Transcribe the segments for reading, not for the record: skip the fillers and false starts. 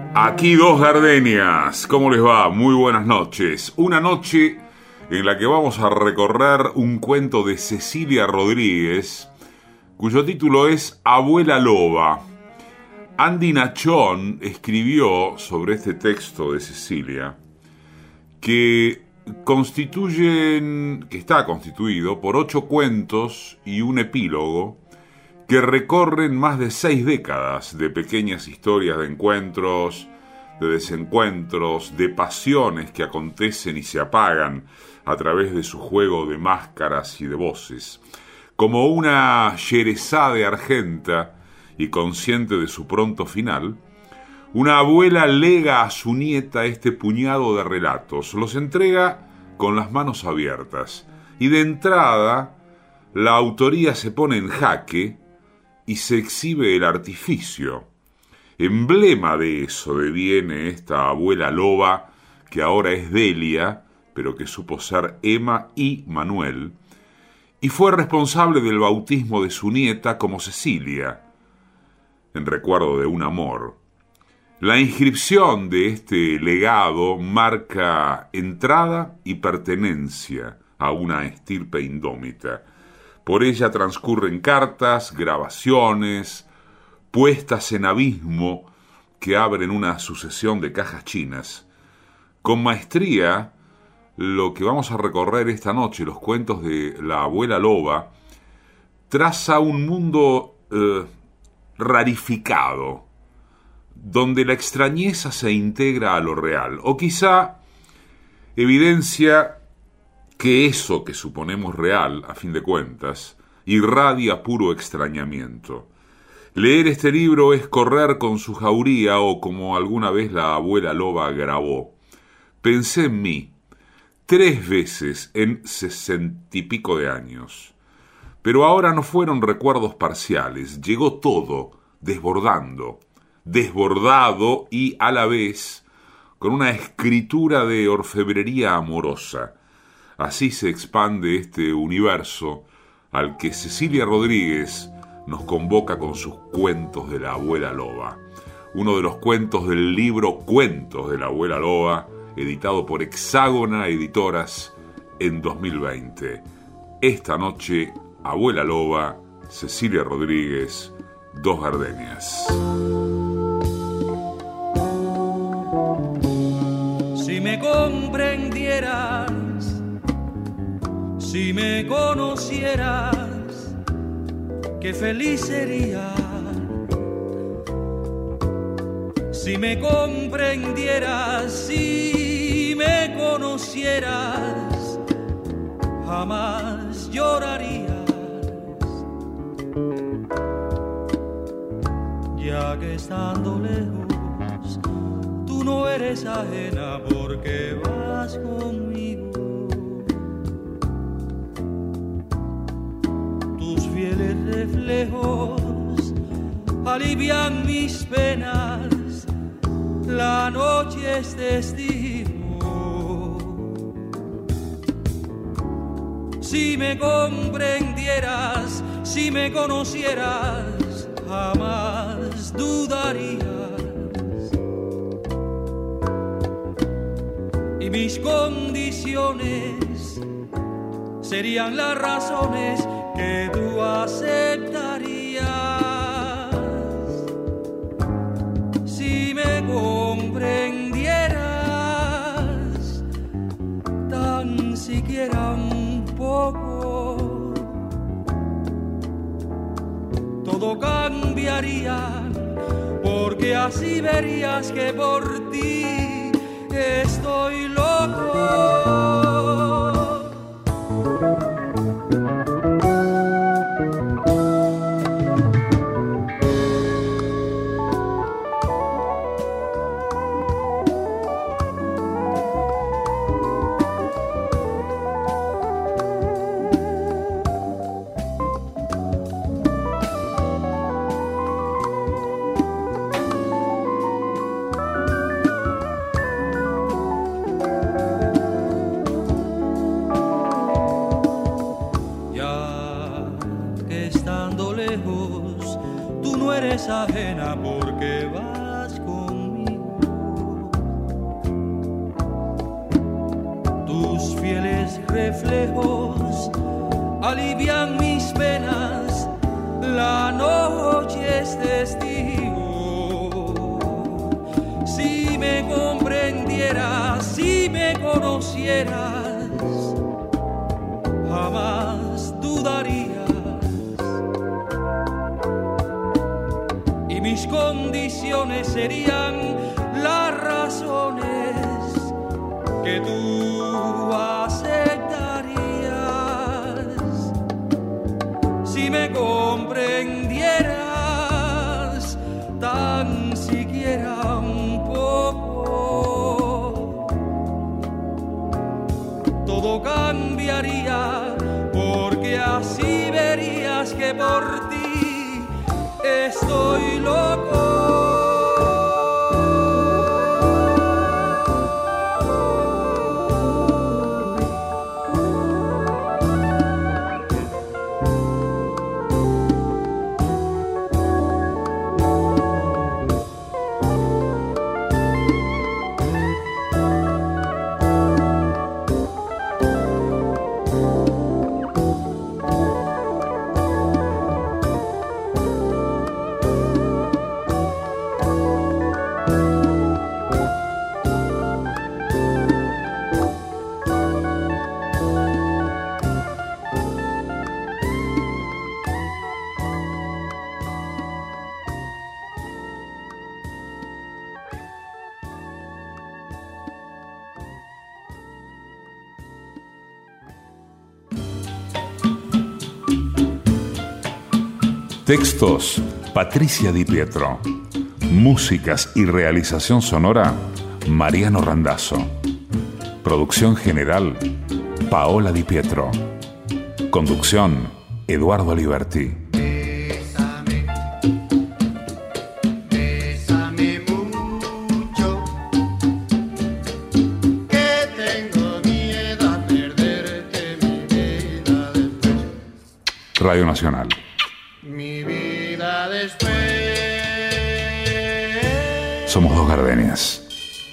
Aquí dos gardenias, ¿cómo les va? Muy buenas noches. Una noche en la que vamos a recorrer un cuento de Cecilia Rodríguez, cuyo título es Abuela Loba. Andy Nachón escribió sobre este texto de Cecilia que está constituido por 8 cuentos y un epílogo que recorren más de 6 décadas de pequeñas historias de encuentros, de desencuentros, de pasiones que acontecen y se apagan a través de su juego de máscaras y de voces. Como una Sherezade argenta y consciente de su pronto final, una abuela lega a su nieta este puñado de relatos, los entrega con las manos abiertas y de entrada la autoría se pone en jaque y se exhibe el artificio. Emblema de eso deviene esta abuela loba que ahora es Delia, pero que supo ser Emma y Manuel, y fue responsable del bautismo de su nieta como Cecilia, en recuerdo de un amor. La inscripción de este legado marca entrada y pertenencia a una estirpe indómita. Por ella transcurren cartas, grabaciones, puestas en abismo que abren una sucesión de cajas chinas. Con maestría, lo que vamos a recorrer esta noche, los cuentos de la abuela loba, traza un mundo rarificado, donde la extrañeza se integra a lo real, o quizá evidencia que eso que suponemos real, a fin de cuentas, irradia puro extrañamiento. Leer este libro es correr con su jauría, o como alguna vez la abuela loba grabó: pensé en mí 3 veces en 60 y pico de años. Pero ahora no fueron recuerdos parciales, llegó todo, desbordado y a la vez con una escritura de orfebrería amorosa. Así se expande este universo al que Cecilia Rodríguez nos convoca con sus cuentos de la abuela loba. Uno de los cuentos del libro Cuentos de la abuela loba, editado por Hexágona Editoras en 2020. Esta noche, Abuela Loba, Cecilia Rodríguez, dos gardenias. Si me comprendieras, si me conocieras, qué feliz sería. Si me comprendieras, si me conocieras, jamás llorarías. Ya que estando lejos, tú no eres ajena porque vas conmigo. Tus fieles reflejos alivian mis penas, la noche es testigo. Si me comprendieras, si me conocieras, jamás dudarías. Y mis condiciones serían las razones que tú aceptarías. Si me comprendieras tan siquiera un poco, todo cambiaría, porque así verías que por ti estoy loco. Ajena porque vas conmigo. reflejos alivian mis penas, la noche es testigo. Si me comprendieras, si me conocieras, jamás dudarías. Y mis condiciones serían las razones que tú aceptarías. Si me comprendieras tan siquiera un poco, todo cambiaría, porque así verías que por ti estoy loco. Textos, Patricia Di Pietro. Músicas y realización sonora, Mariano Randazzo. Producción general, Paola Di Pietro. Conducción, Eduardo Liberti. Bésame mucho, que tengo miedo a perderte mi vida después. Radio Nacional. Mi vida después. Somos dos gardenias.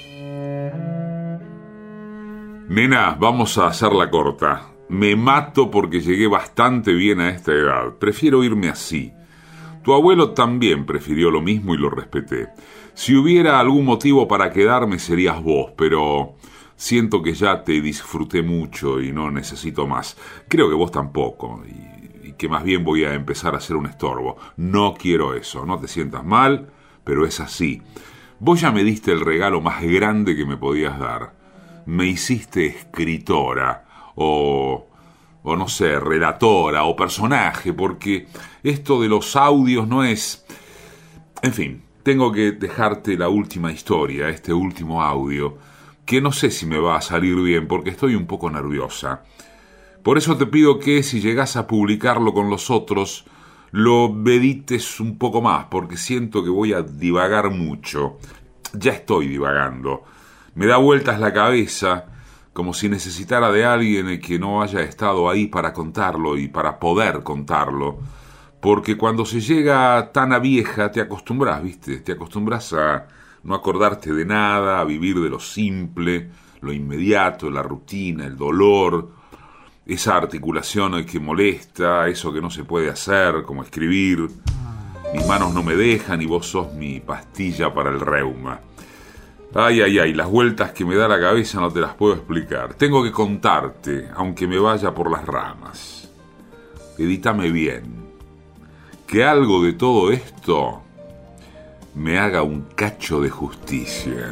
Nena, vamos a hacerla corta. Me mato porque llegué bastante bien a esta edad. Prefiero irme así. Tu abuelo también prefirió lo mismo y lo respeté. Si hubiera algún motivo para quedarme serías vos, pero siento que ya te disfruté mucho y no necesito más. Creo que vos tampoco, y que más bien voy a empezar a ser un estorbo. No quiero eso, no te sientas mal, pero es así. Vos ya me diste el regalo más grande que me podías dar. Me hiciste escritora, o no sé, relatora, o personaje, porque esto de los audios no es... En fin, tengo que dejarte la última historia, este último audio, que no sé si me va a salir bien, porque estoy un poco nerviosa. Por eso te pido que, si llegas a publicarlo con los otros, lo medites un poco más, porque siento que voy a divagar mucho. Ya estoy divagando. Me da vueltas la cabeza, como si necesitara de alguien que no haya estado ahí para contarlo y para poder contarlo. Porque cuando se llega tan a vieja te acostumbras, ¿viste? Te acostumbras a no acordarte de nada, a vivir de lo simple, lo inmediato, la rutina, el dolor, esa articulación que molesta, eso que no se puede hacer, como escribir. Mis manos no me dejan y vos sos mi pastilla para el reuma. Ay, ay, ay, las vueltas que me da la cabeza no te las puedo explicar. Tengo que contarte, aunque me vaya por las ramas. Edítame bien. Que algo de todo esto me haga un cacho de justicia.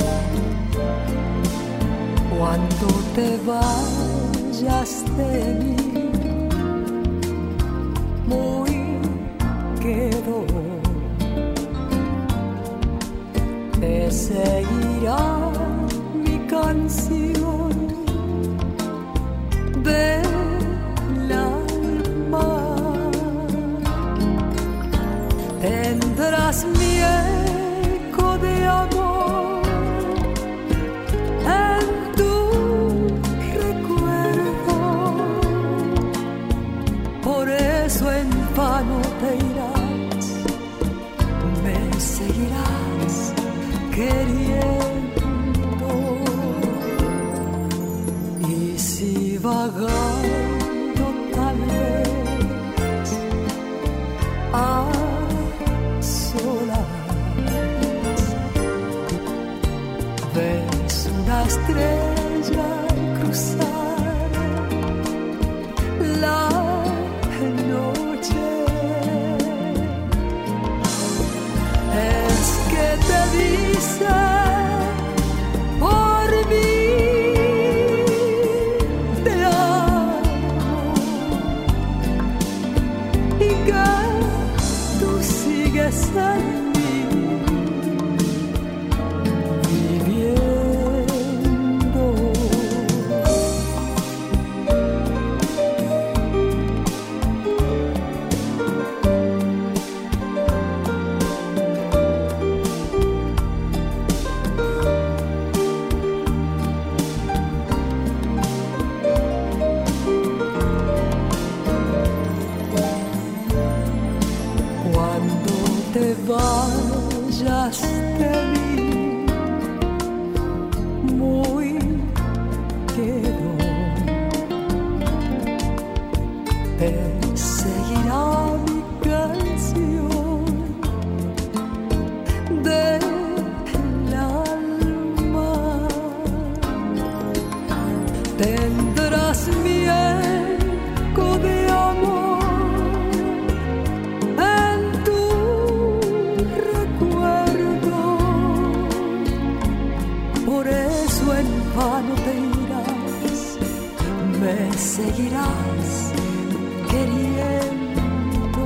Cuando te vayas de mí, muy quedo, te seguirá mi canción del alma. Tendrás mi eco de amor en tu recuerdo, por eso en vano te irás, me seguirás queriendo. Y si vas estrella al cruzar la noche. Es que te dice por mí te amo y que tú sigues en mí viviendo. Cuando te vayas de mí, muy quedo, te seguirá mi canción del alma. Tendrás mi eco de amor en tu recuerdo. Por eso en vano te irás, me seguirás queriendo.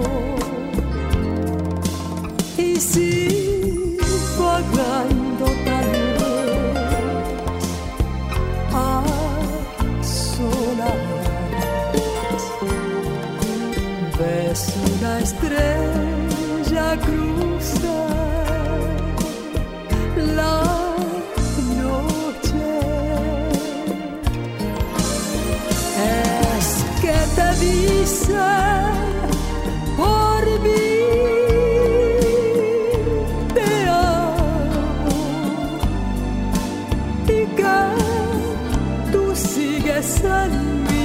Y si vagando tal vez a solas ves una estrella cruzar la noche, es que te dice por mí te amo y que tú sigues en mí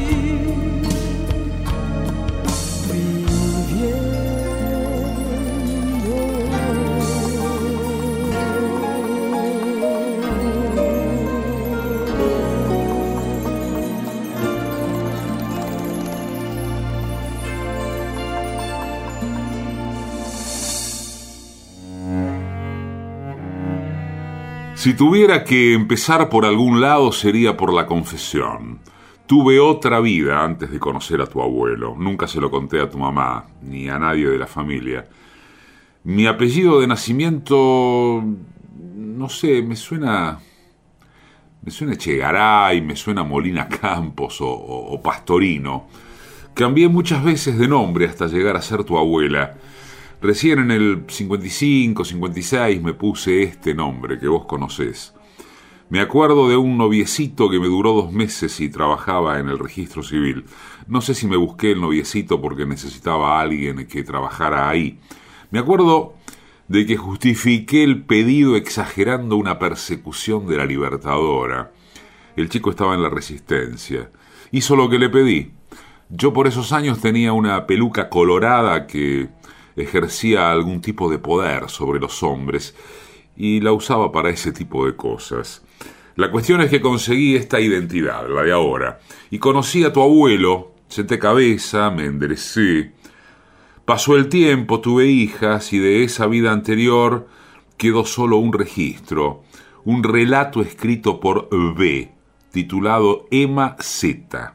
Si tuviera que empezar por algún lado sería por la confesión. Tuve otra vida antes de conocer a tu abuelo. Nunca se lo conté a tu mamá, ni a nadie de la familia. Mi apellido de nacimiento, no sé, me suena Echegaray, me suena Molina Campos o Pastorino. Cambié muchas veces de nombre hasta llegar a ser tu abuela. Recién en el 55, 56 me puse este nombre que vos conocés. Me acuerdo de un noviecito que me duró 2 meses y trabajaba en el registro civil. No sé si me busqué el noviecito porque necesitaba a alguien que trabajara ahí. Me acuerdo de que justifiqué el pedido exagerando una persecución de la Libertadora. El chico estaba en la Resistencia. Hizo lo que le pedí. Yo por esos años tenía una peluca colorada que ejercía algún tipo de poder sobre los hombres y la usaba para ese tipo de cosas. La cuestión es que conseguí esta identidad, la de ahora, y conocí a tu abuelo, senté cabeza, me enderecé. Pasó el tiempo, tuve hijas y de esa vida anterior quedó solo un registro, un relato escrito por B, titulado Emma Z.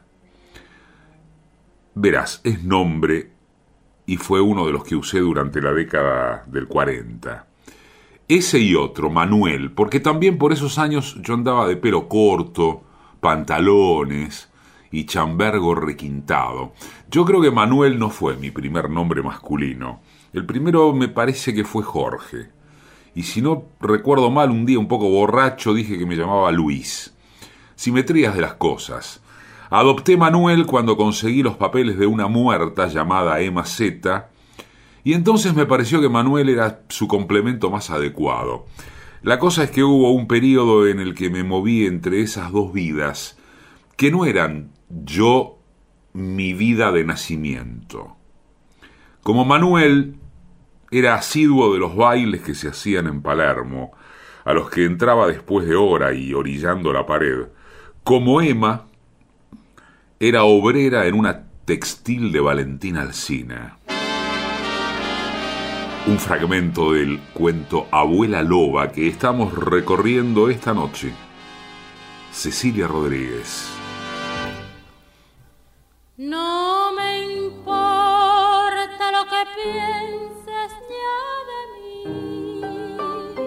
Verás, es nombre y fue uno de los que usé durante la década del 40. Ese y otro, Manuel, porque también por esos años yo andaba de pelo corto, pantalones y chambergo requintado. Yo creo que Manuel no fue mi primer nombre masculino. El primero me parece que fue Jorge. Y si no recuerdo mal, un día un poco borracho dije que me llamaba Luis. Simetrías de las cosas. Adopté Manuel cuando conseguí los papeles de una muerta llamada Emma Z, y entonces me pareció que Manuel era su complemento más adecuado. La cosa es que hubo un periodo en el que me moví entre esas dos vidas, que no eran yo mi vida de nacimiento. Como Manuel era asiduo de los bailes que se hacían en Palermo, a los que entraba después de hora y orillando la pared. Como Emma, era obrera en una textil de Valentín Alsina. Un fragmento del cuento Abuela Loba que estamos recorriendo esta noche. Cecilia Rodríguez. No me importa lo que pienses ya de mí,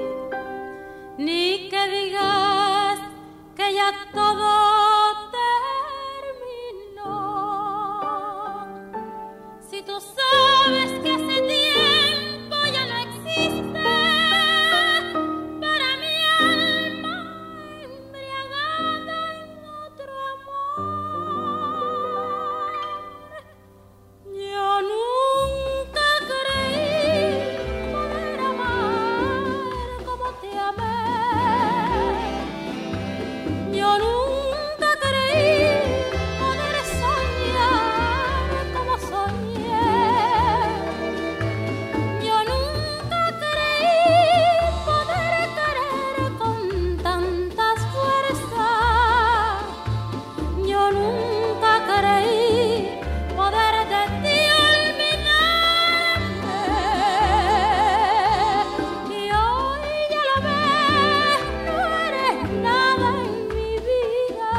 ni que digas que ya todo terminó. Si tú sabes que hace tiempo ya no existe para mi alma embriagada en otro amor. Yo nunca creí poder amar como te amé. Yo nunca creí poder soñar como soñé. Yo nunca creí poder querer con tantas fuerzas. Yo nunca creí poder de ti olvidarme. Y hoy ya lo ves, no eres nada en mi vida.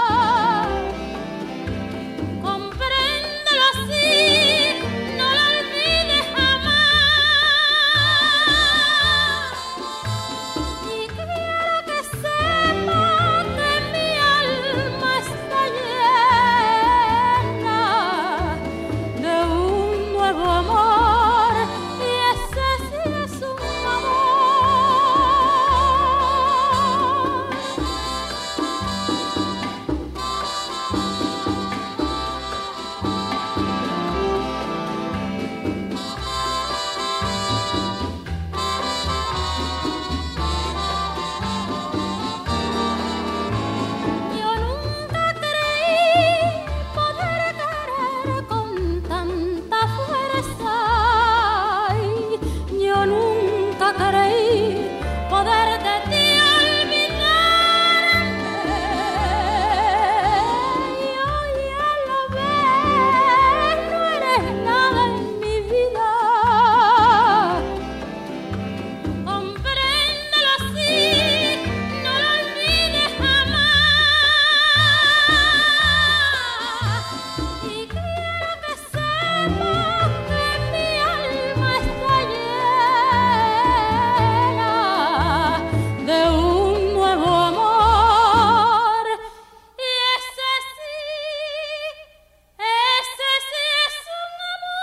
Compréndelo así, no lo olvides jamás. Y quiero que sepas que mi alma está llena de un nuevo amor, y ese sí es un amor. Yo nunca creí poder querer con tanta fuerza. Yo nunca creí poder de ti olvidarme. Y hoy ya lo ves, no eres nada en mi vida. Compréndelo así, no lo olvides jamás. Y quiero que sepas que mi alma está llena de un nuevo amor. Y ese sí es un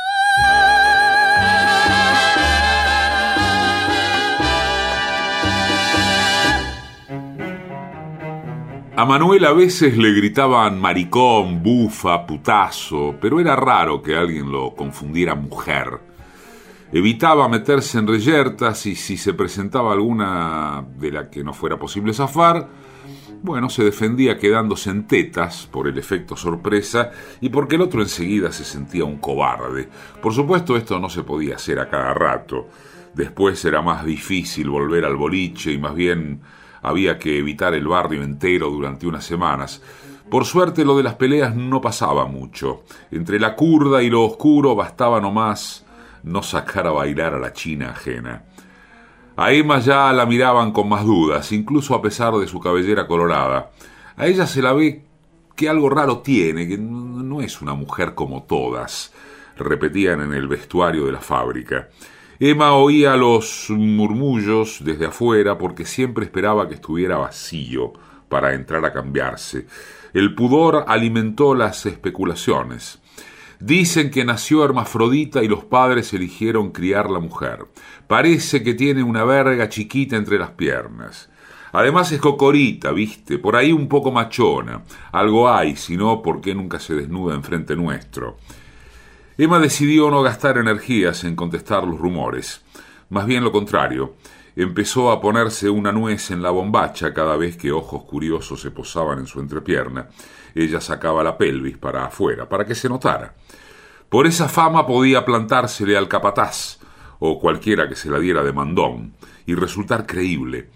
A Manuel a veces le gritaban maricón, bufa, putazo, pero era raro que alguien lo confundiera mujer. Evitaba meterse en reyertas y si se presentaba alguna de la que no fuera posible zafar, bueno, se defendía quedándose en tetas por el efecto sorpresa y porque el otro enseguida se sentía un cobarde. Por supuesto, esto no se podía hacer a cada rato. Después era más difícil volver al boliche y más bien había que evitar el barrio entero durante unas semanas. Por suerte lo de las peleas no pasaba mucho. Entre la curda y lo oscuro bastaba nomás no sacar a bailar a la china ajena. A Emma ya la miraban con más dudas, incluso a pesar de su cabellera colorada. A ella se la ve que algo raro tiene, que no es una mujer como todas, repetían en el vestuario de la fábrica. Emma oía los murmullos desde afuera porque siempre esperaba que estuviera vacío para entrar a cambiarse. El pudor alimentó las especulaciones. Dicen que nació hermafrodita y los padres eligieron criar la mujer. Parece que tiene una verga chiquita entre las piernas. Además es cocorita, ¿viste? Por ahí un poco machona. Algo hay, si no, ¿por qué nunca se desnuda enfrente nuestro? Emma decidió no gastar energías en contestar los rumores. Más bien lo contrario. Empezó a ponerse una nuez en la bombacha cada vez que ojos curiosos se posaban en su entrepierna. Ella sacaba la pelvis para afuera, para que se notara. Por esa fama podía plantársele al capataz, o cualquiera que se la diera de mandón, y resultar creíble.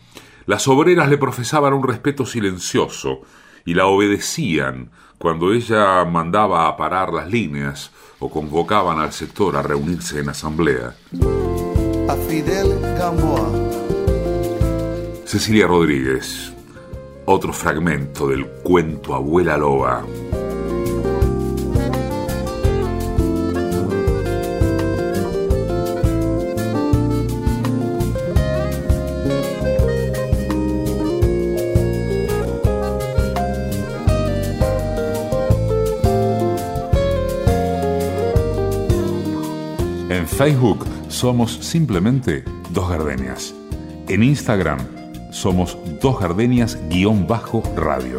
Las obreras le profesaban un respeto silencioso y la obedecían cuando ella mandaba a parar las líneas o convocaban al sector a reunirse en asamblea. A Fidel Gamboa. Cecilia Rodríguez, otro fragmento del cuento Abuela Loba. En Facebook somos simplemente Dos Gardenias. En Instagram somos Dos Gardenias_radio.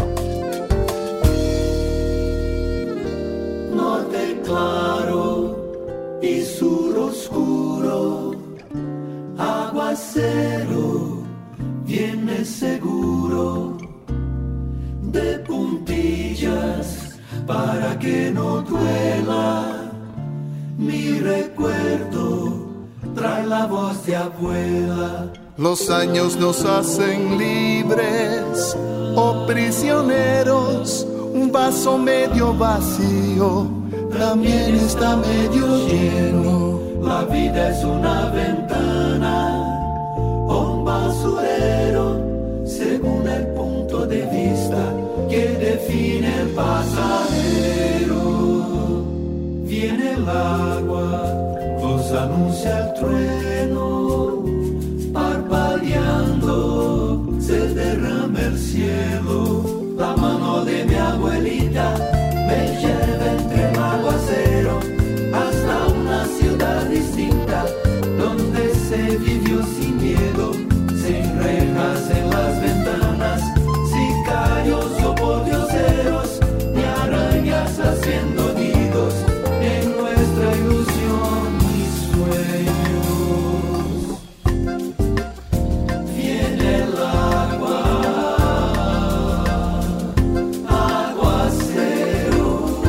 Norte claro y sur oscuro, aguacero viene seguro, de puntillas para que no duela. Mi recuerdo trae la voz de abuela. Los años nos hacen libres o prisioneros. Un vaso medio vacío también está medio lleno. La vida es una ventana o un basurero, según el punto de vista que define el pasajero. Viene el agua, nos anuncia el trueno, parpadeando se derrama el cielo. La mano de mi abuelita me lleva entre el aguacero hasta una ciudad distinta donde se vivió sin miedo, sin rejas en las ventanas, sicarios o pordioseros, ni arañas haciendo nidos en nuestra ilusión y sueños. Viene el agua, aguacero.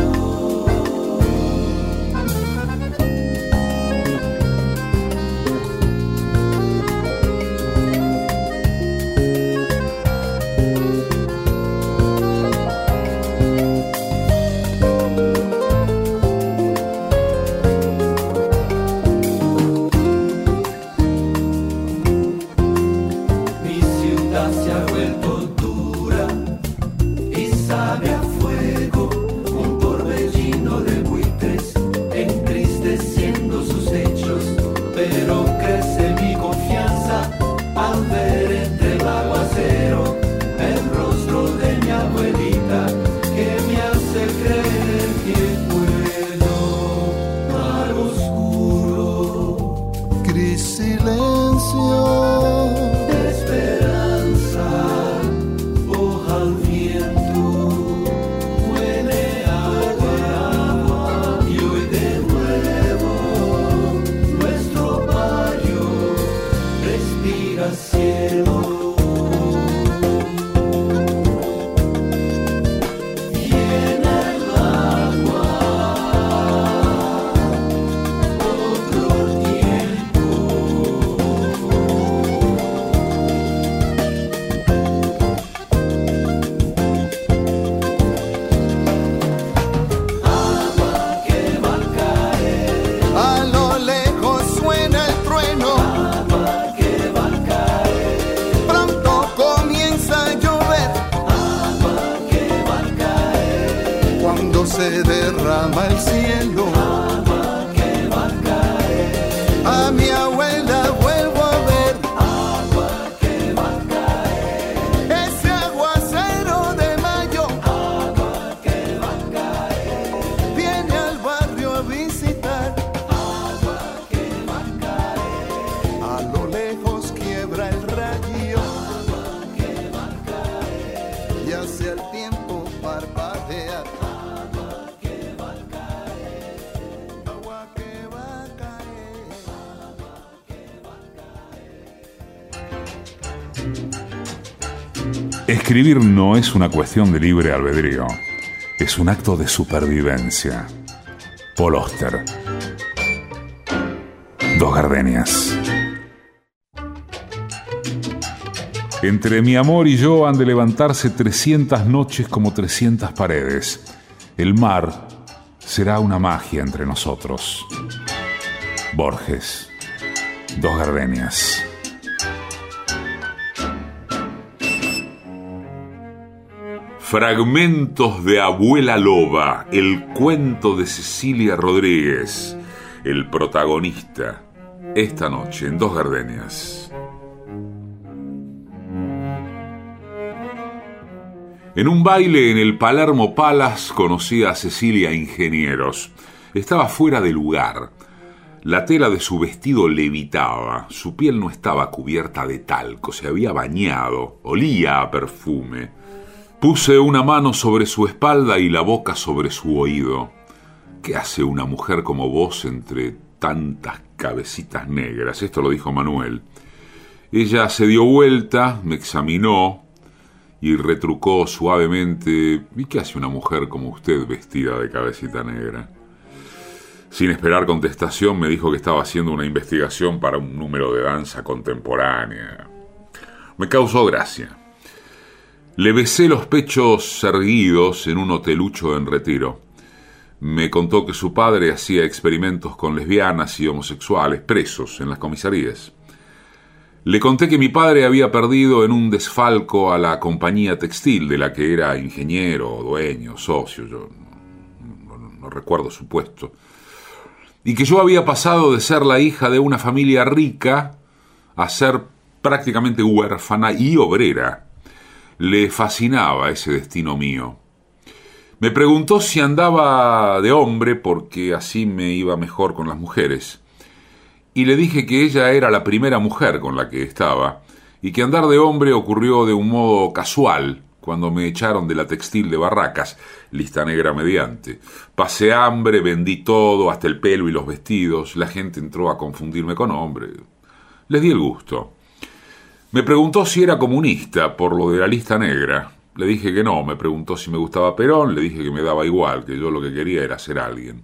Mi ciudad se ha vuelto dura y sabe a fuego, un torbellino de buitres entristeciendo sus hechos, pero crece mi confianza al ver entre el aguacero el rostro de mi abuelita que me hace creer que puedo. Claro oscuro, Gris silencio. de esperanza, hoja al viento, huele agua, y hoy de nuevo nuestro barrio respira cielo. Viene el agua, otro tiempo. Agua que va a caer, A lo lejos suena el trueno. agua que va a caer, Pronto comienza a llover. agua que va a caer, Cuando se derrama el cielo, agua que va a caer, a mi abuela vuelvo a ver. agua que va a caer, Ese aguacero de mayo agua que va a caer, viene al barrio a visitar. agua que va a caer, A lo lejos quiebra el rayo. agua que va a caer, Y hacia el tiempo parpadea. agua que va a caer, Agua que va a caer. Escribir no es una cuestión de libre albedrío, es un acto de supervivencia. Paul Auster. Dos Gardenias. Entre mi amor y yo han de levantarse 300 noches como 300 paredes. El mar será una magia entre nosotros. Borges, Dos Gardenias. Fragmentos de Abuela Loba, el cuento de Cecilia Rodríguez, el protagonista, esta noche en Dos Gardenias. En un baile en el Palermo Palace conocí a Cecilia Ingenieros. Estaba fuera de lugar. La tela de su vestido levitaba. Su piel no estaba cubierta de talco. Se había bañado. Olía a perfume. Puse una mano sobre su espalda y la boca sobre su oído. ¿Qué hace una mujer como vos entre tantas cabecitas negras? Esto lo dijo Manuel. Ella se dio vuelta, me examinó y retrucó suavemente: ¿y qué hace una mujer como usted vestida de cabecita negra? Sin esperar contestación me dijo que estaba haciendo una investigación para un número de danza contemporánea. Me causó gracia. Le besé los pechos erguidos en un hotelucho en Retiro. Me contó que su padre hacía experimentos con lesbianas y homosexuales presos en las comisarías. Le conté que mi padre había perdido en un desfalco a la compañía textil de la que era ingeniero, dueño, socio, yo no recuerdo su puesto, y que yo había pasado de ser la hija de una familia rica a ser prácticamente huérfana y obrera. Le fascinaba ese destino mío. Me preguntó si andaba de hombre porque así me iba mejor con las mujeres. Y le dije que ella era la primera mujer con la que estaba y que andar de hombre ocurrió de un modo casual cuando me echaron de la textil de Barracas, lista negra mediante. Pasé hambre, vendí todo, hasta el pelo y los vestidos. La gente entró a confundirme con hombre. Les di el gusto. Me preguntó si era comunista por lo de la lista negra. Le dije que no. Me preguntó si me gustaba Perón. Le dije que me daba igual, que yo lo que quería era ser alguien.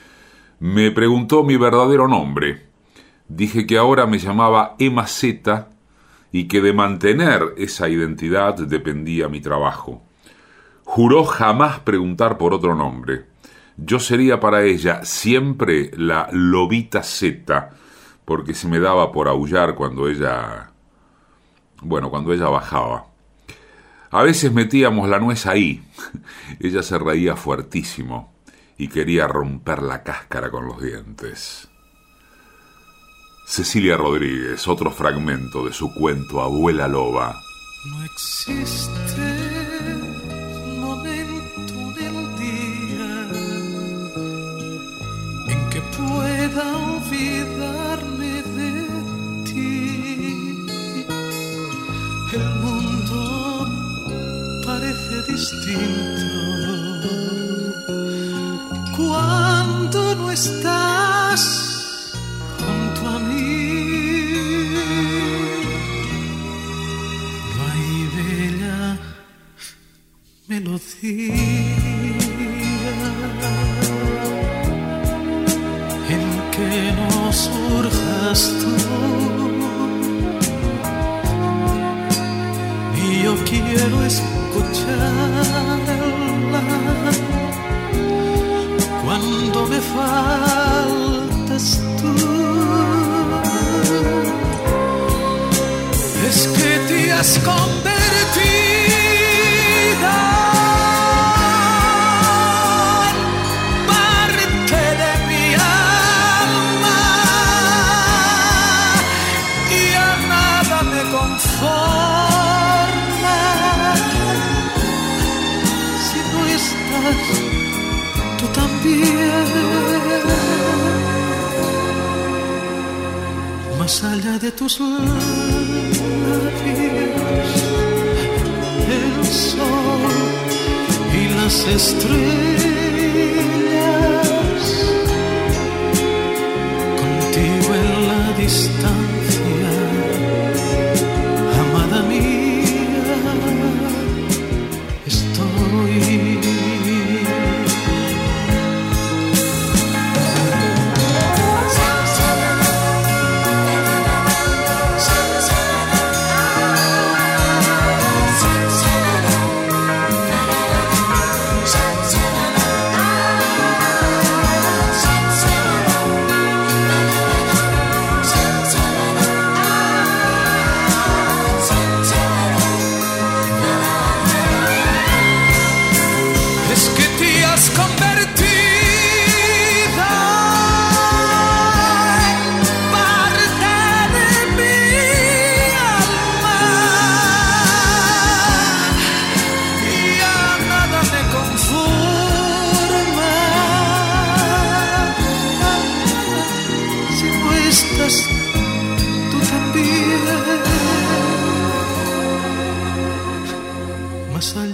Me preguntó mi verdadero nombre. Dije que ahora me llamaba Emma Z y que de mantener esa identidad dependía mi trabajo. Juró jamás preguntar por otro nombre. Yo sería para ella siempre la Lobita Z, porque se me daba por aullar cuando ella bajaba. A veces metíamos la nuez ahí. Ella se reía fuertísimo y quería romper la cáscara con los dientes. Cecilia Rodríguez, otro fragmento de su cuento Abuela Loba. No existe momento en el día en que pueda olvidarme de ti. El mundo parece distinto cuando no estás junto a mí. No hay bella melodía en que no surjas tú, y yo quiero escucharla cuando me faltas tú. Es que te has convertido en parte de mi alma y a nada me conforma si no estás tú también. Más allá de tus labios, el sol y las estrellas, contigo en la distancia, amada mía, estoy.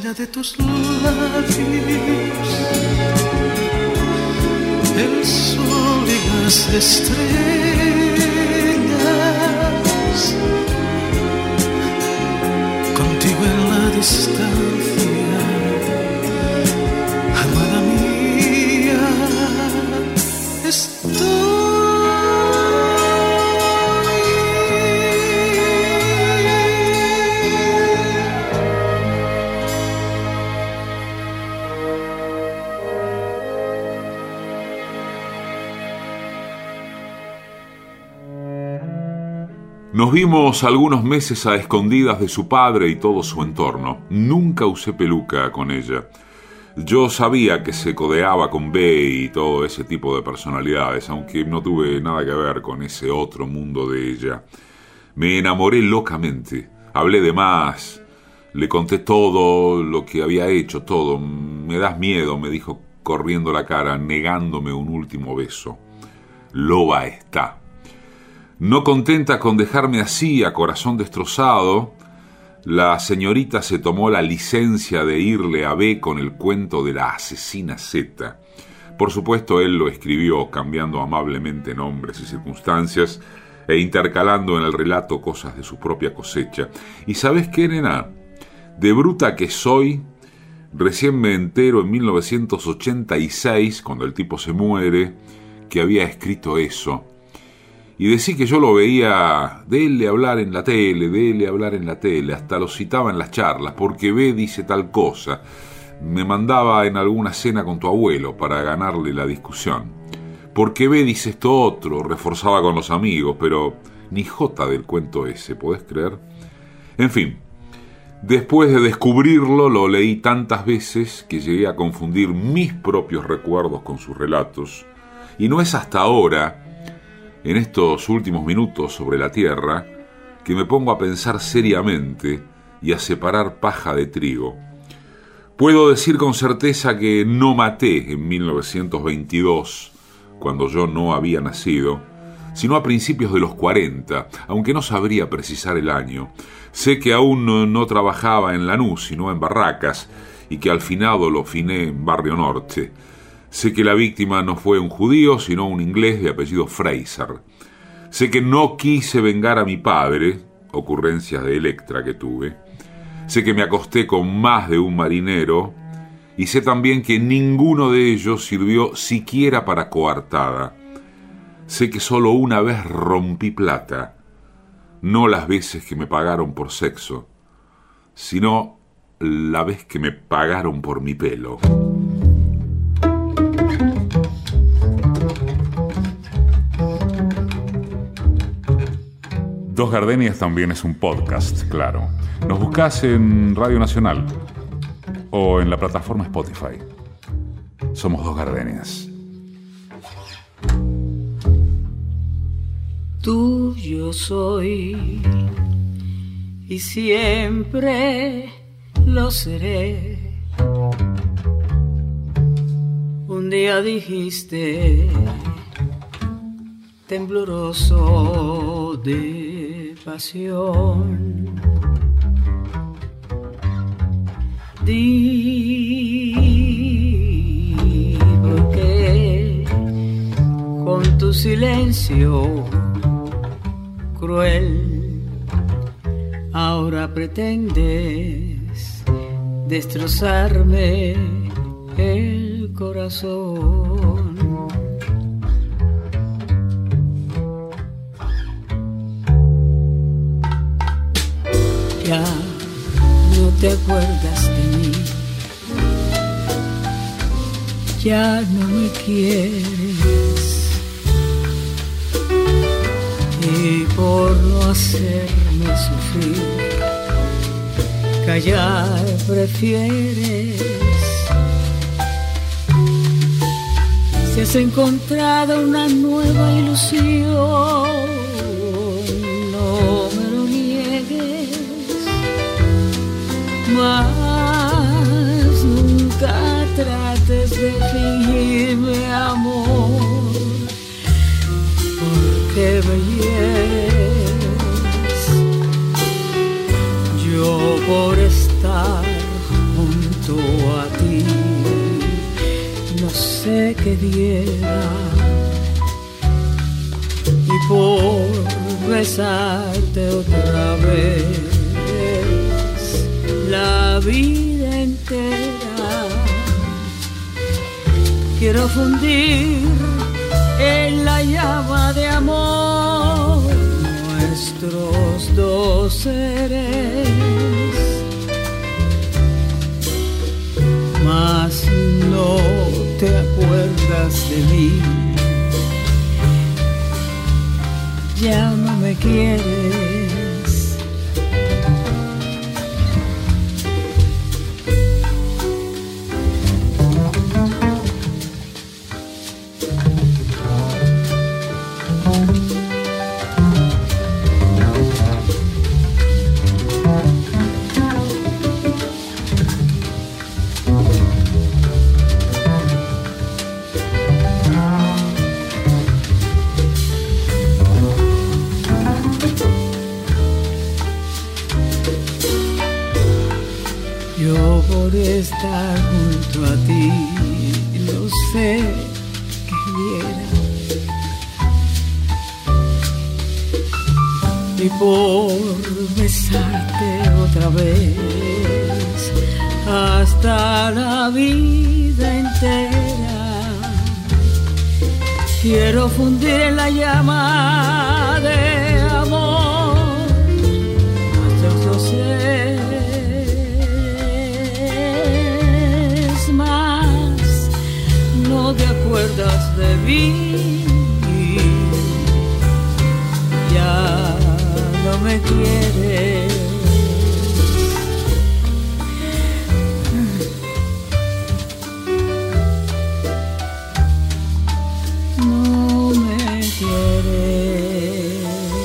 allá de tus labios, el sol y las estrellas, contigo en la distancia, amada mía, estoy. Nos vimos algunos meses a escondidas de su padre y todo su entorno. Nunca usé peluca con ella. Yo sabía que se codeaba con Bey y todo ese tipo de personalidades, aunque no tuve nada que ver con ese otro mundo de ella. Me enamoré locamente. Hablé de más. Le conté todo lo que había hecho, todo. Me das miedo, me dijo corriendo la cara, negándome un último beso. Loba está. No contenta con dejarme así, a corazón destrozado, la señorita se tomó la licencia de irle a B con el cuento de la asesina Z. Por supuesto, él lo escribió cambiando amablemente nombres y circunstancias e intercalando en el relato cosas de su propia cosecha. ¿Y sabes qué, nena? De bruta que soy, recién me entero en 1986, cuando el tipo se muere, que había escrito eso. Y decí que yo lo veía, dele hablar en la tele, hasta lo citaba en las charlas, porque B dice tal cosa. Me mandaba en alguna cena con tu abuelo para ganarle la discusión. Porque B dice esto otro, reforzaba con los amigos, pero ni jota del cuento ese, ¿podés creer? En fin, después de descubrirlo, lo leí tantas veces que llegué a confundir mis propios recuerdos con sus relatos. Y no es hasta ahora, en estos últimos minutos sobre la tierra, que me pongo a pensar seriamente y a separar paja de trigo. Puedo decir con certeza que no maté en 1922, cuando yo no había nacido, sino a principios de los 40, aunque no sabría precisar el año. Sé que aún no trabajaba en Lanús, sino en Barracas, y que al finado lo finé en Barrio Norte. Sé que la víctima no fue un judío, sino un inglés de apellido Fraser. Sé que no quise vengar a mi padre, ocurrencias de Electra que tuve. Sé que me acosté con más de un marinero, y sé también que ninguno de ellos sirvió siquiera para coartada. Sé que solo una vez rompí plata, no las veces que me pagaron por sexo, sino la vez que me pagaron por mi pelo. Dos Gardenias también es un podcast, claro. Nos buscás en Radio Nacional o en la plataforma Spotify. Somos Dos Gardenias. Tuyo soy y siempre lo seré. Un día dijiste, tembloroso de pasión, di por qué con tu silencio cruel ahora pretendes destrozarme el corazón. Ya no te acuerdas de mí, ya no me quieres, y por no hacerme sufrir, callar prefieres. Si has encontrado una nueva ilusión, no me lo niegues, mas nunca trates de fingirme amor, porque me hieres. Yo por estar junto que diera y por besarte otra vez la vida entera. Quiero fundir en la llama de amor nuestros dos seres, mas no te acuerdas de mí, ya no me quieres. Yo por estar junto a ti no sé qué diera, y por besarte otra vez hasta la vida entera. Quiero fundir en la llama de amor nuestros dos seres, más no te acuerdas de mí, ya no me quieres. No me quieres.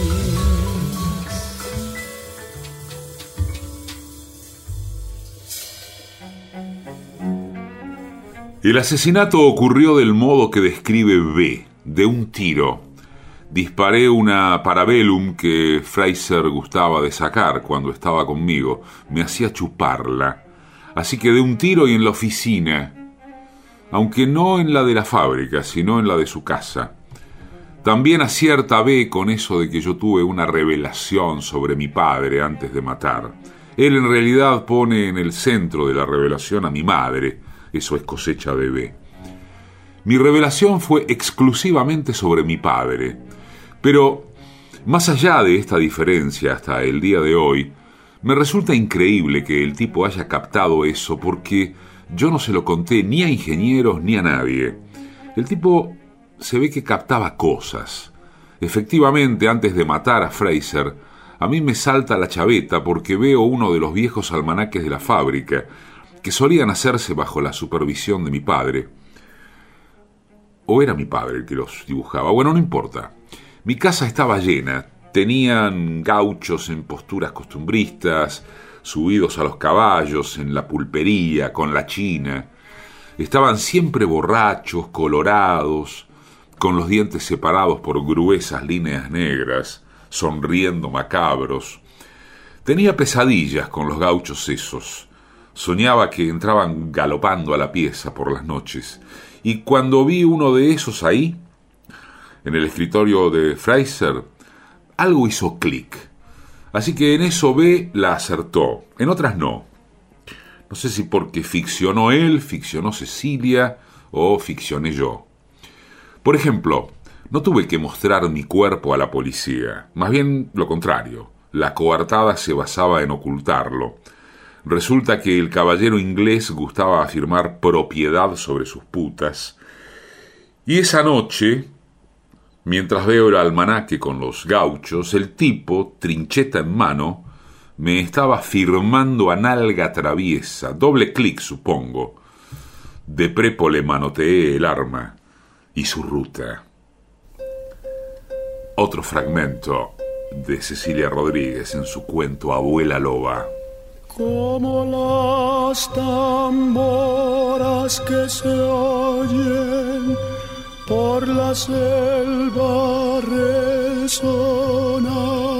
El asesinato ocurrió del modo que describe B, de un tiro. Disparé una Parabellum que Fraser gustaba de sacar cuando estaba conmigo. Me hacía chuparla. Así que de un tiro y en la oficina. Aunque no en la de la fábrica, sino en la de su casa. También acierta B con eso de que yo tuve una revelación sobre mi padre antes de matar. Él en realidad pone en el centro de la revelación a mi madre. Eso es cosecha de B. Mi revelación fue exclusivamente sobre mi padre. Pero, más allá de esta diferencia hasta el día de hoy, me resulta increíble que el tipo haya captado eso porque yo no se lo conté ni a ingenieros ni a nadie. El tipo se ve que captaba cosas. Efectivamente, antes de matar a Fraser, a mí me salta la chaveta porque veo uno de los viejos almanaques de la fábrica que solían hacerse bajo la supervisión de mi padre. O era mi padre el que los dibujaba. Bueno, no importa. Mi casa estaba llena. Tenían gauchos en posturas costumbristas, subidos a los caballos, en la pulpería, con la china. Estaban siempre borrachos, colorados, con los dientes separados por gruesas líneas negras, sonriendo macabros. Tenía pesadillas con los gauchos esos. Soñaba que entraban galopando a la pieza por las noches. Y cuando vi uno de esos ahí, en el escritorio de Fraser, algo hizo clic. Así que en eso B la acertó, en otras no. No sé si porque ficcionó él, ficcionó Cecilia o ficcioné yo. Por ejemplo, no tuve que mostrar mi cuerpo a la policía, más bien lo contrario. La coartada se basaba en ocultarlo. Resulta que el caballero inglés gustaba afirmar propiedad sobre sus putas. Y esa noche, mientras veo el almanaque con los gauchos, el tipo, trincheta en mano, me estaba firmando a nalga traviesa, doble clic supongo. De prepo le manoteé el arma y su ruta. Otro fragmento de Cecilia Rodríguez en su cuento Abuela Loba. Como las tamboras que se oyen por la selva resonar,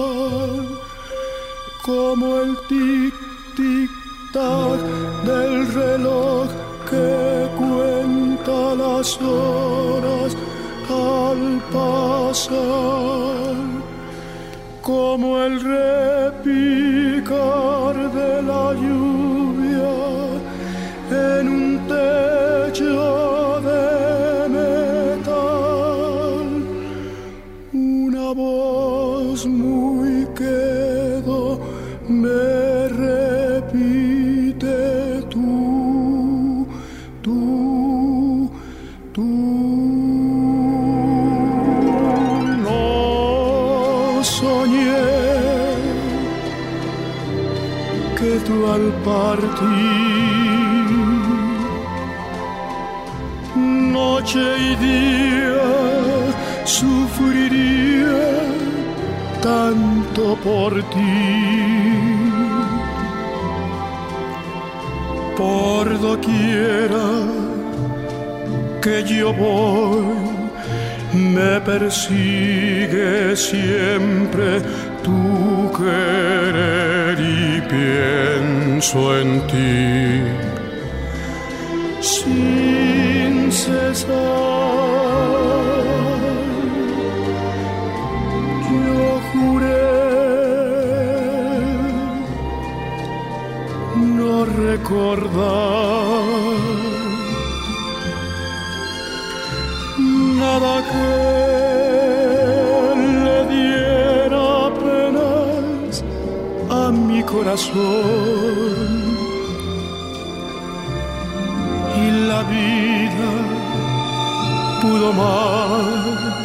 como el tic-tic-tac del reloj que cuenta la las horas al pasar, como el repicar de la lluvia en un techo de metal, una voz muy quedo me repite tú, no soñé que tú al partir noche y día sufriría tanto por ti. Por doquiera que yo voy, me persigue siempre tu querer y pienso en ti sin cesar. Yo juré no recordar nada que le diera penas a mi corazón, y la vida pudo más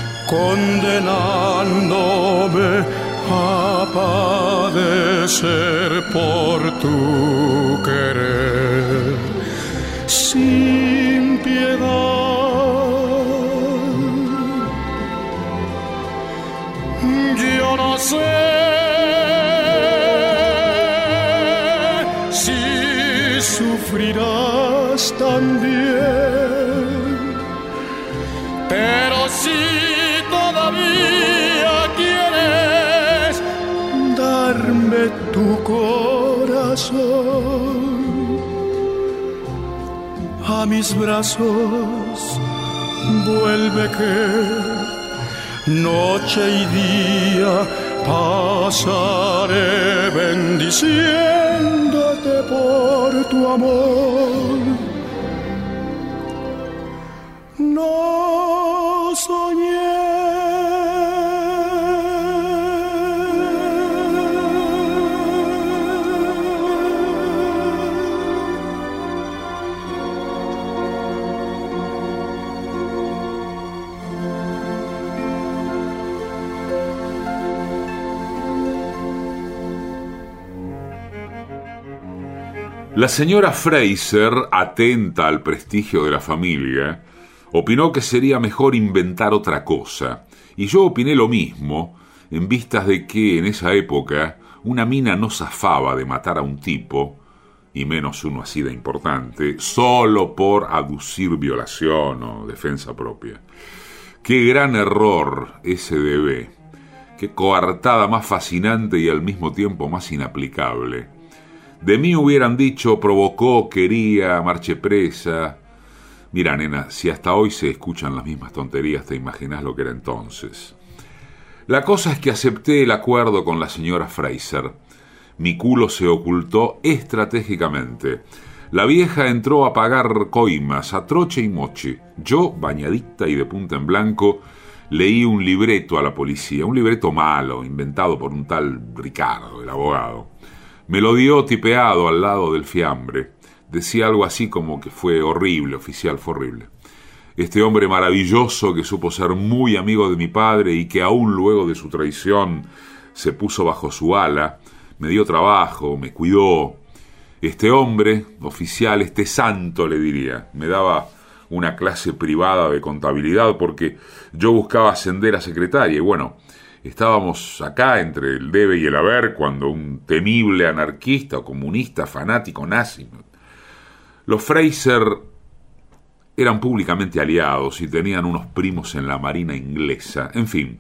condenándome a padecer por tu querer sin piedad. Yo no sé si sufrirás también, pero si todavía quieres darme tu corazón, a mis brazos vuelve que noche y día pasaré bendiciéndote por tu amor. No soñé La señora Fraser, atenta al prestigio de la familia, opinó que sería mejor inventar otra cosa, y yo opiné lo mismo, en vistas de que en esa época una mina no zafaba de matar a un tipo, y menos uno así de importante, solo por aducir violación o defensa propia. Qué gran error ese de B, qué coartada más fascinante y al mismo tiempo más inaplicable. De mí hubieran dicho, provocó, quería, marche presa. Mira, nena, si hasta hoy se escuchan las mismas tonterías, te imaginás lo que era entonces. La cosa es que acepté el acuerdo con la señora Fraser. Mi culo se ocultó estratégicamente. La vieja entró a pagar coimas a troche y moche. Yo, bañadita y de punta en blanco, leí un libreto a la policía, un libreto malo, inventado por un tal Ricardo, el abogado. Me lo dio tipeado al lado del fiambre. Decía algo así como que fue horrible, oficial, fue horrible. Este hombre maravilloso que supo ser muy amigo de mi padre y que aún luego de su traición se puso bajo su ala, me dio trabajo, me cuidó. Este hombre, oficial, este santo le diría, me daba una clase privada de contabilidad porque yo buscaba ascender a secretaria y bueno, estábamos acá entre el debe y el haber cuando un temible anarquista o comunista fanático nazi. Los Fraser eran públicamente aliados y tenían unos primos en la marina inglesa. En fin,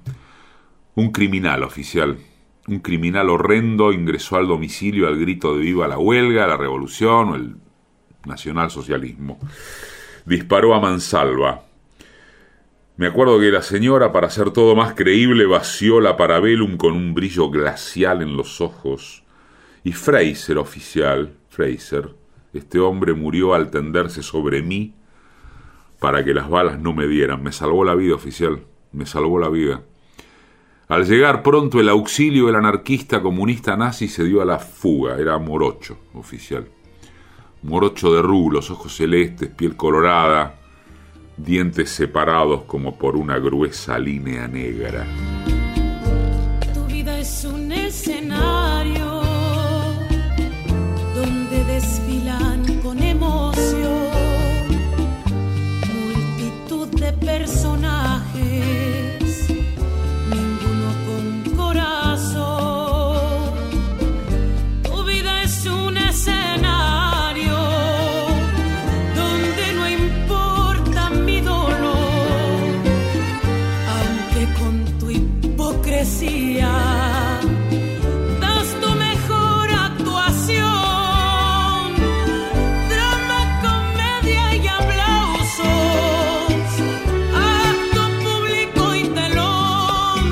un criminal oficial, un criminal horrendo ingresó al domicilio al grito de viva la huelga, la revolución o el nacionalsocialismo. disparó a mansalva. Me acuerdo que la señora, para hacer todo más creíble, vació la Parabellum con un brillo glacial en los ojos. Y Fraser, oficial, Fraser, este hombre murió al tenderse sobre mí para que las balas no me dieran. Me salvó la vida, oficial, me salvó la vida. Al llegar pronto el auxilio del anarquista comunista nazi se dio a la fuga. Era morocho, oficial. Morocho de rulos, ojos celestes, piel colorada, dientes separados como por una gruesa línea negra. Tu vida es un escenario donde desfilan con emoción multitud de personajes, ninguno con corazón. Tu vida es un escenario donde no importa mi dolor, aunque con tu hipocresía das tu mejor actuación. Drama, comedia y aplausos, acto público y telón.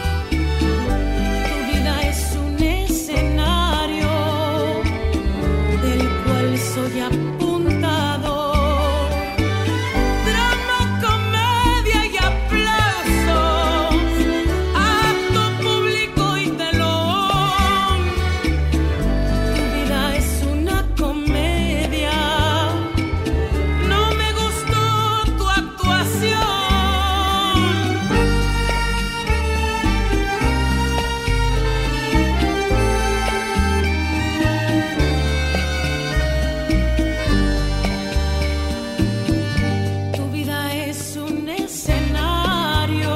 Tu vida es un escenario del cual soy apuntador. Drama, comedia y aplausos, acto público y telón. Tu vida es una comedia. No me gustó tu actuación. Tu vida es un escenario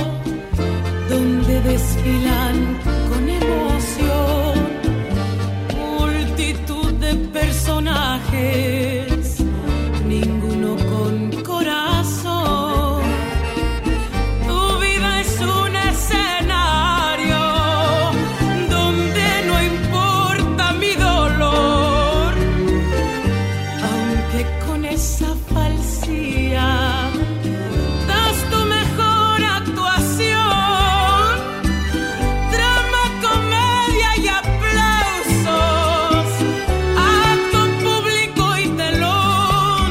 donde desfilan con emoción multitud de personajes, ninguno con corazón. Tu vida es un escenario donde no importa mi dolor, aunque con esa falsía das tu mejor actuación. Drama, comedia y aplausos, acto público y telón.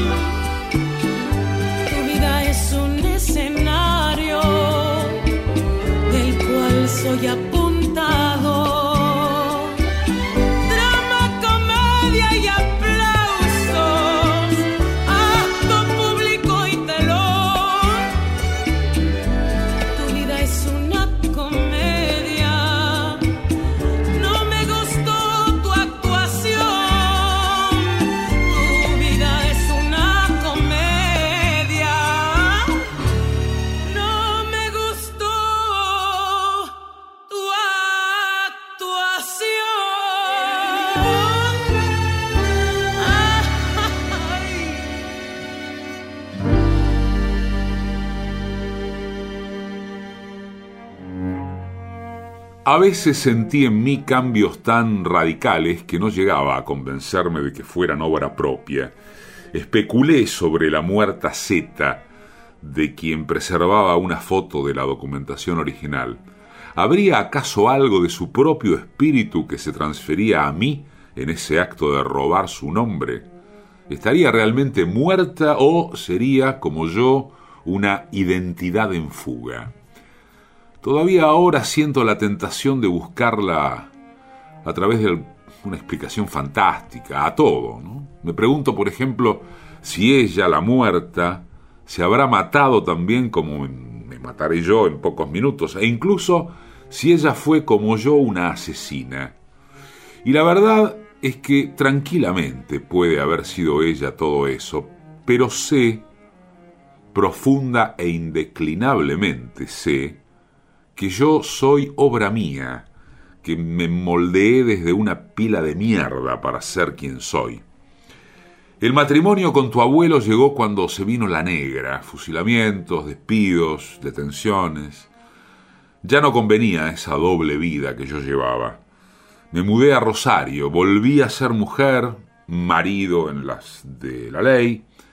Tu vida es un escenario del cual soy apuntador. Drama, comedia y aplausos, acto público y telón. Tu vida es una comedia. No me gustó tu actuación. Tu vida es una comedia. No me gustó tu actuación. Ay. A veces sentí en mí cambios tan radicales que no llegaba a convencerme de que fueran obra propia. Especulé sobre la muerta Zeta, de quien preservaba una foto de la documentación original. ¿Habría acaso algo de su propio espíritu que se transfería a mí en ese acto de robar su nombre? ¿Estaría realmente muerta o sería, como yo, una identidad en fuga? Todavía ahora siento la tentación de buscarla a través de una explicación fantástica a todo, ¿no? Me pregunto, por ejemplo, si ella, la muerta, se habrá matado también como me mataré yo en pocos minutos, e incluso si ella fue como yo una asesina. Y la verdad es que tranquilamente puede haber sido ella todo eso, pero sé, profunda e indeclinablemente sé, que yo soy obra mía, que me moldeé desde una pila de mierda para ser quien soy. El matrimonio con tu abuelo llegó cuando se vino la negra, fusilamientos, despidos, detenciones. Ya no convenía esa doble vida que yo llevaba. Me mudé a Rosario, volví a ser mujer, marido en las de la ley,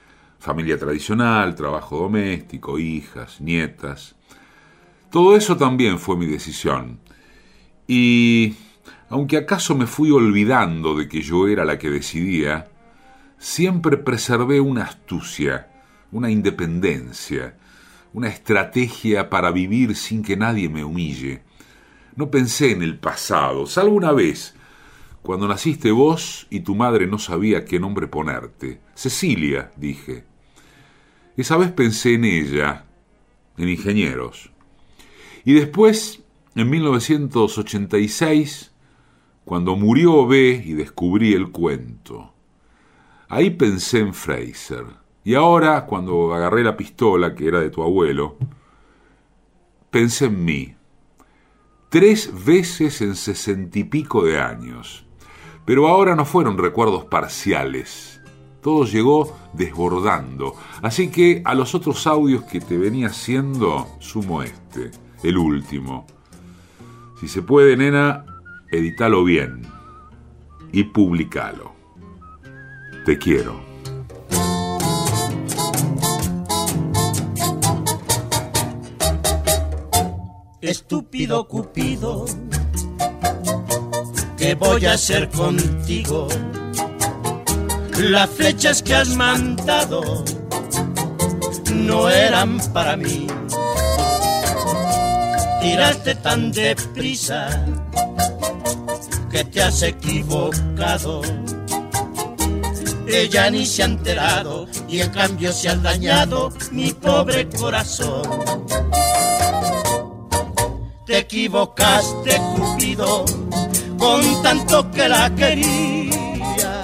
Familia tradicional, trabajo doméstico, hijas, nietas. Todo eso también fue mi decisión. Y aunque acaso me fui olvidando de que yo era la que decidía, siempre preservé una astucia, una independencia, una estrategia para vivir sin que nadie me humille. No pensé en el pasado, salvo una vez, cuando naciste vos y tu madre no sabía qué nombre ponerte. Cecilia, dije. Esa vez pensé en ella, en Ingenieros. Y después, en 1986, cuando murió B y descubrí el cuento. Ahí pensé en Fraser. Y ahora, cuando agarré la pistola, que era de tu abuelo, pensé en mí. 3 veces en 60 y pico de años. Pero ahora no fueron recuerdos parciales. Todo llegó desbordando. Así que a los otros audios que te venía haciendo, sumo este, el último. Si se puede, nena, editalo bien y publicalo. Te quiero. Estúpido Cupido, ¿qué voy a hacer contigo? Las flechas que has mandado no eran para mí. Tiraste tan deprisa que te has equivocado. Ella ni se ha enterado y en cambio se ha dañado mi pobre corazón. Te equivocaste, Cupido, con tanto que la quería.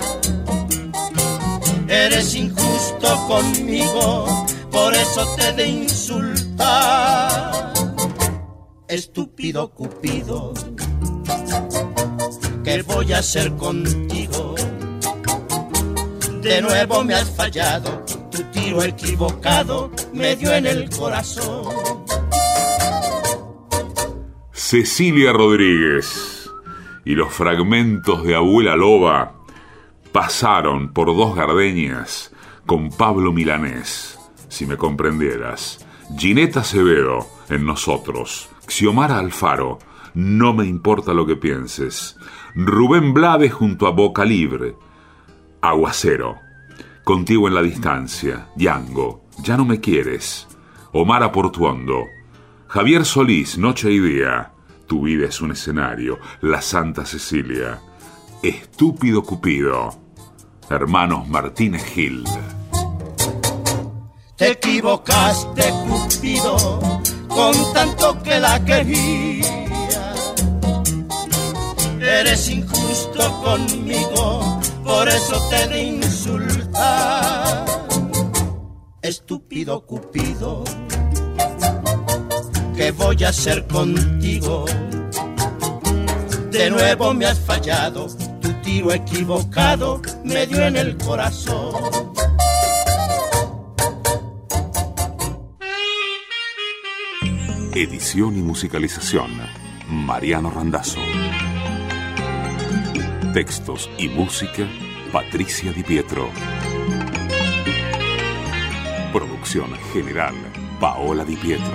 Eres injusto conmigo, por eso te de insultar. Estúpido Cupido, ¿qué voy a hacer contigo? De nuevo me has fallado, tu tiro equivocado me dio en el corazón. Cecilia Rodríguez y los fragmentos de Abuela Loba pasaron por Dos Gardenias con Pablo Milanés, si me comprendieras. Gineta Acevedo en Nosotros. Xiomara Alfaro, No me importa lo que pienses. Rubén Blades junto a Boca Libre. Aguacero. Contigo en la distancia. Yango. Ya no me quieres. Omar Aportuondo. Javier Solís, Noche y Día. Tu vida es un escenario. La Santa Cecilia. Estúpido Cupido. Hermanos Martínez Gil. Te equivocaste, Cupido, con tanto que la quería. Eres injusto conmigo, por eso te de insultar. Estúpido Cupido, ¿qué voy a hacer contigo? De nuevo me has fallado, tu tiro equivocado me dio en el corazón. Edición y musicalización, Mariano Randazzo. Textos y música, Patricia Di Pietro. Producción general, Paola Di Pietro.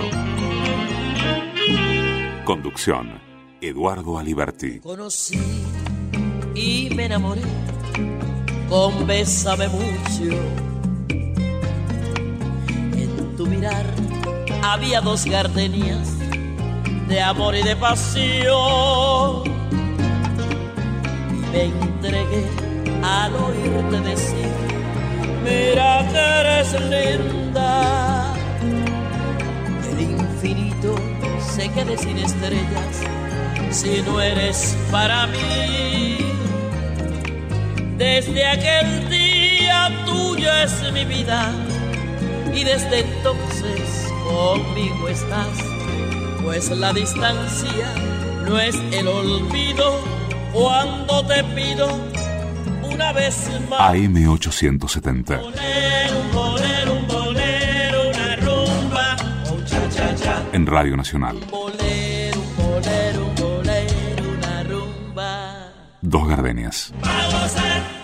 Conducción, Eduardo Aliberti. Conocí y me enamoré con Bésame mucho. En tu mirar había 2 gardenias de amor y de pasión. Y me entregué al oírte decir: mira que eres linda. El infinito se quede sin estrellas si no eres para mí. Desde aquel día tuya es mi vida y desde entonces conmigo estás, pues la distancia no es el olvido cuando te pido una vez más. AM870. Un bolero, una rumba, un cha-cha-cha. En Radio Nacional. Un bolero, una rumba. Dos Gardenias. Para gozar.